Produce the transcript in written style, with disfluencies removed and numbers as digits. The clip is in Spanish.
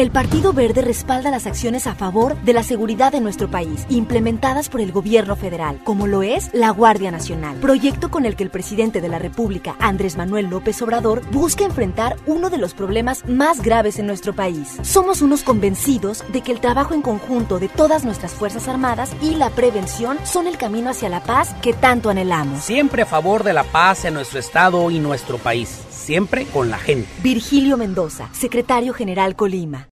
El Partido Verde respalda las acciones a favor de la seguridad de nuestro país, implementadas por el gobierno federal, como lo es la Guardia Nacional, proyecto con el que el presidente de la República, Andrés Manuel López Obrador, busca enfrentar uno de los problemas más graves en nuestro país. Somos unos convencidos de que el trabajo en conjunto de todas nuestras Fuerzas Armadas y la prevención son el camino hacia la paz que tanto anhelamos. Siempre a favor de la paz en nuestro estado y nuestro país, siempre con la gente. Virgilio Mendoza, Secretario General Colima.